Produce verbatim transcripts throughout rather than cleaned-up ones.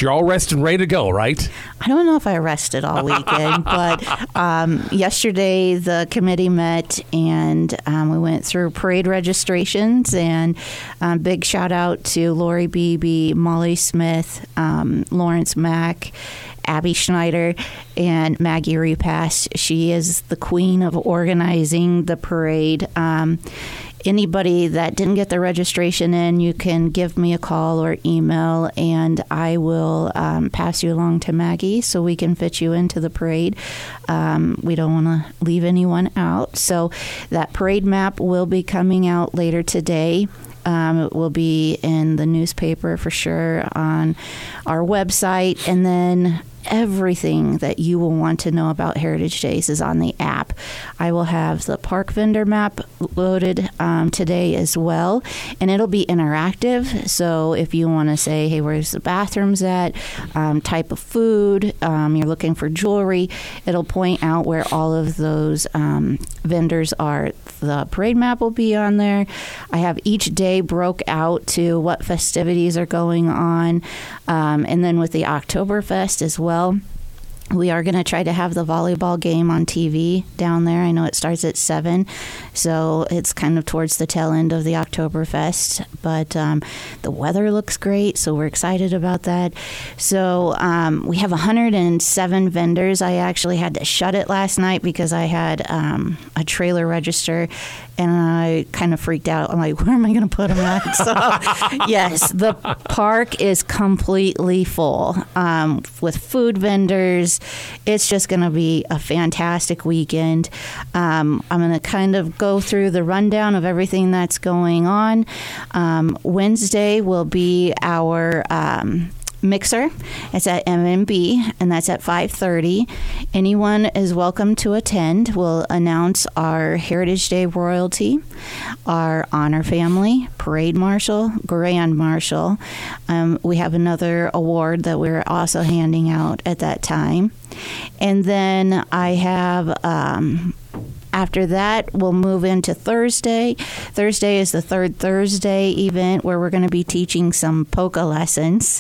you're all rested and ready to go, right? I don't know if I rested all weekend, but um, yesterday the committee met and um, we went through parade registrations, and um, big shout out to Lori Beebe, Molly Smith, um, Lawrence Mack, Abby Schneider, and Maggie Repass. She is the queen of organizing the parade. Um, anybody that didn't get their registration in, you can give me a call or email, and I will um, pass you along to Maggie so we can fit you into the parade. Um, we don't want to leave anyone out. So that parade map will be coming out later today. Um, it will be in the newspaper for sure, on our website, and then everything that you will want to know about Heritage Days is on the app. I will have the park vendor map loaded um, today as well, and it'll be interactive. So if you want to say, hey, where's the bathrooms at, um, type of food, um, you're looking for jewelry, it'll point out where all of those um, vendors are. The parade map will be on there. I have each day broke out to what festivities are going on, um, and then with the Oktoberfest as well. We are going to try to have the volleyball game on T V down there. I know it starts at seven, so it's kind of towards the tail end of the Oktoberfest. But um, the weather looks great, so we're excited about that. So um, we have one hundred seven vendors. I actually had to shut it last night because I had um, a trailer register, and I kind of freaked out. I'm like, where am I going to put them at? So, yes, the park is completely full um, with food vendors. It's just going to be a fantastic weekend. Um, I'm going to kind of go through the rundown of everything that's going on. Um, Wednesday will be our um, mixer. It's at M M B, and that's at five thirty. Anyone is welcome to attend. We'll announce our Heritage Day royalty, our honor family, parade marshal, grand marshal. Um, we have another award that we're also handing out at that time. And then I have... Um, After that, we'll move into Thursday. Thursday is the third Thursday event where we're going to be teaching some polka lessons.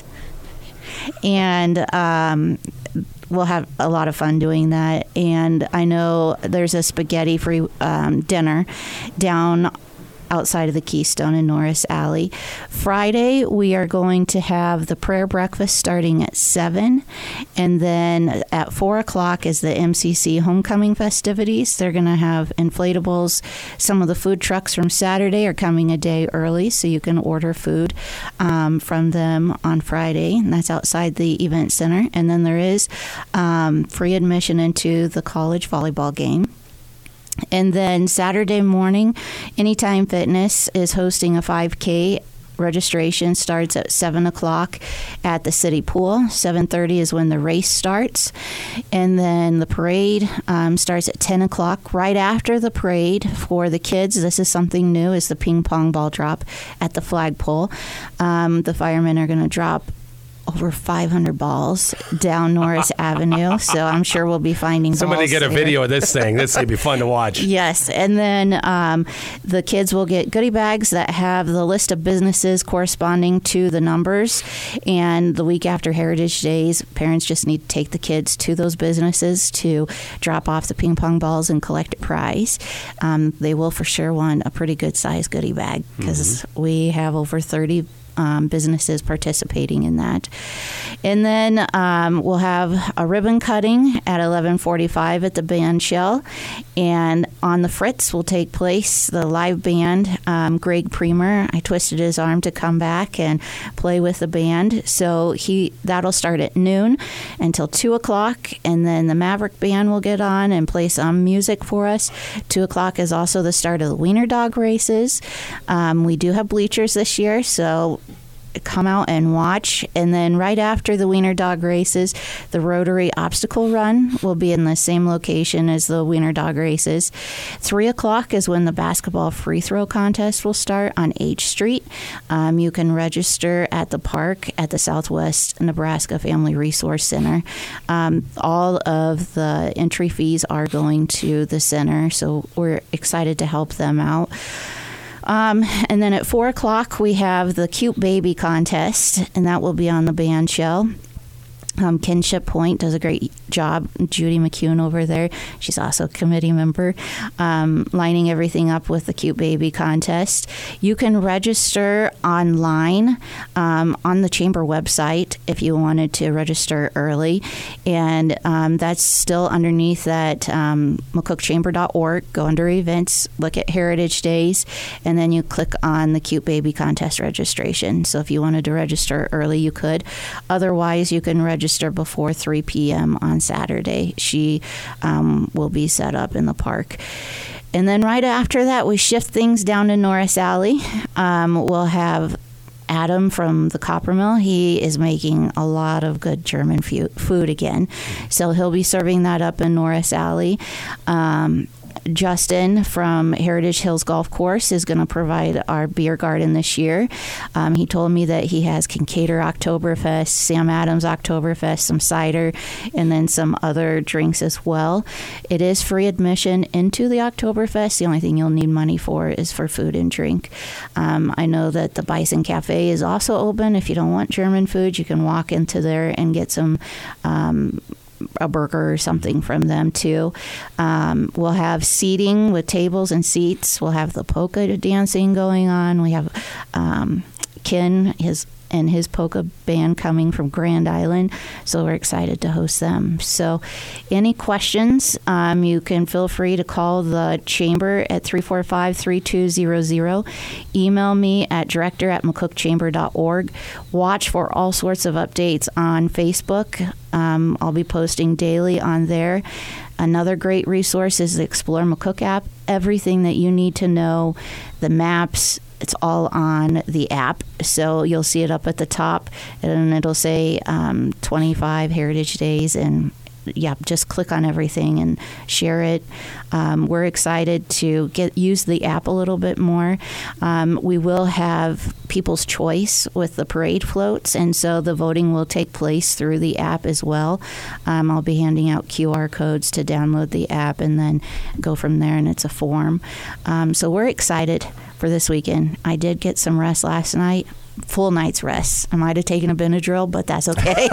And um, we'll have a lot of fun doing that. And I know there's a spaghetti-free um, dinner down outside of the Keystone in Norris Alley. Friday, we are going to have the prayer breakfast starting at seven. And then at four o'clock is the M C C homecoming festivities. They're going to have inflatables. Some of the food trucks from Saturday are coming a day early, so you can order food um, from them on Friday. And that's outside the event center. And then there is um, free admission into the college volleyball game. And then Saturday morning, Anytime Fitness is hosting a five K. Registration starts at seven o'clock at the city pool. seven thirty is when the race starts. And then the parade um, starts at ten o'clock. Right after the parade, for the kids, this is something new, is the ping pong ball drop at the flagpole. Um, the firemen are going to drop over five hundred balls down Norris Avenue, so I'm sure we'll be finding Somebody balls get a there. video of this thing. This would be fun to watch. Yes, and then um, the kids will get goodie bags that have the list of businesses corresponding to the numbers, and the week after Heritage Days, parents just need to take the kids to those businesses to drop off the ping pong balls and collect a prize. Um, they will for sure want a pretty good-sized goodie bag because mm-hmm. we have over thirty Um, businesses participating in that. And then um, we'll have a ribbon cutting at eleven forty-five at the band shell. And on the Fritz will take place the live band. Um, Greg Premer, I twisted his arm to come back and play with the band. So he that'll start at noon until two o'clock. And then the Maverick Band will get on and play some music for us. two o'clock is also the start of the Wiener Dog races. Um, we do have bleachers this year, so come out and watch. And then right after the Wiener Dog races, the Rotary Obstacle Run will be in the same location as the Wiener Dog races. Three o'clock is when the basketball free throw contest will start on H Street. Um, you can register at the park at the Southwest Nebraska Family Resource Center. Um, all of the entry fees are going to the center, so we're excited to help them out. Um, and then at four o'clock, we have the Cute Baby Contest, and that will be on the band shell. Um, Kinship Point does a great job. Judy McCune over there, she's also a committee member, um, lining everything up with the Cute Baby Contest. You can register online um, on the chamber website if you wanted to register early, and um, that's still underneath that um, McCook Chamber dot org. Go under events, look at Heritage Days, and then you click on the Cute Baby Contest registration. So if you wanted to register early, you could. Otherwise, you can register register before three p.m. on Saturday. She um, will be set up in the park. And then right after that, we shift things down to Norris Alley. Um, we'll have Adam from the Copper Mill. He is making a lot of good German fu- food again. So he'll be serving that up in Norris Alley. Um, Justin from Heritage Hills Golf Course is going to provide our beer garden this year. Um, he told me that he has Kincaidor Oktoberfest, Sam Adams Oktoberfest, some cider, and then some other drinks as well. It is free admission into the Oktoberfest. The only thing you'll need money for is for food and drink. Um, I know that the Bison Cafe is also open. If you don't want German food, you can walk into there and get some um, a burger or something from them too. Um, we'll have seating with tables and seats. We'll have the polka dancing going on. We have um, Ken his and his polka band coming from Grand Island, so we're excited to host them. So any questions, um, you can feel free to call the chamber at three four five, three two zero zero. Email me at director at mccook chamber dot org. Watch for all sorts of updates on Facebook. Um, I'll be posting daily on there. Another great resource is the Explore McCook app. Everything that you need to know, the maps, it's all on the app. So you'll see it up at the top, and it'll say um, twenty-five Heritage Days, and yeah, just click on everything and share it. Um, we're excited to get use the app a little bit more. Um, we will have People's Choice with the parade floats, and so the voting will take place through the app as well. Um, I'll be handing out Q R codes to download the app and then go from there, and it's a form. Um, so we're excited for this weekend. I did get some rest last night. Full night's rest. I might have taken a Benadryl, but that's okay.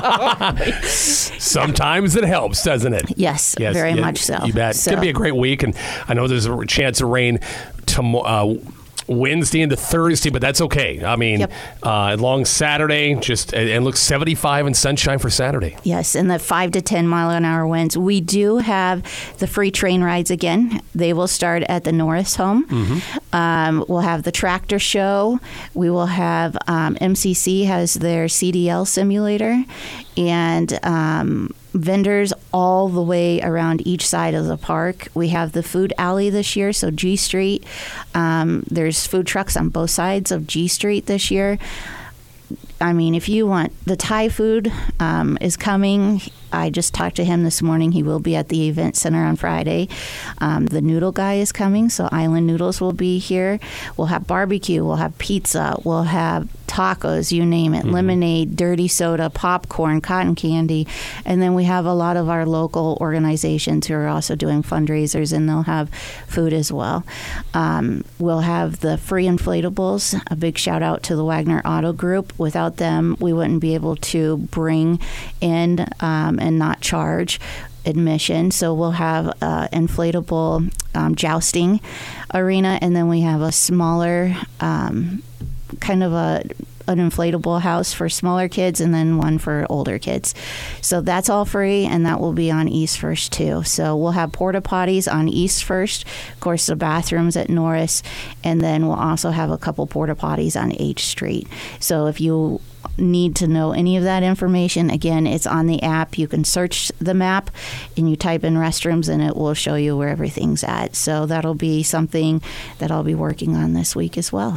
So. Sometimes it helps, doesn't it? Yes, yes very yeah, much so. You bet. So. It's going to be a great week, and I know there's a chance of rain tomorrow. Uh, Wednesday into Thursday, but that's okay. I mean, yep. uh, long Saturday, just and it looks seventy-five and sunshine for Saturday. Yes, and the five to ten mile an hour winds. We do have the free train rides again. They will start at the Norris home. Mm-hmm. Um, we'll have the tractor show. We will have um, M C C has their C D L simulator, and um, vendors all the way around each side of the park. We have the food alley this year, so G Street. Um, there's food trucks on both sides of G Street this year. I mean, if you want, the Thai food um, is coming. I just talked to him this morning. He will be at the event center on Friday. Um, the noodle guy is coming, so Island Noodles will be here. We'll have barbecue. We'll have pizza. We'll have tacos, you name it, mm-hmm. lemonade, dirty soda, popcorn, cotton candy. And then we have a lot of our local organizations who are also doing fundraisers, and they'll have food as well. Um, we'll have the free inflatables. A big shout out to the Wagner Auto Group. Without them, we wouldn't be able to bring in um, and not charge admission. So we'll have uh, inflatable um, jousting arena, and then we have a smaller um, kind of a an inflatable house for smaller kids, and then one for older kids. So that's all free, and that will be on East First too. So we'll have porta potties on East First, of course the bathrooms at Norris, and then we'll also have a couple porta potties on H Street. So if you need to know any of that information, again, it's on the app. You can search the map and you type in restrooms, and it will show you where everything's at. So that'll be something that I'll be working on this week as well.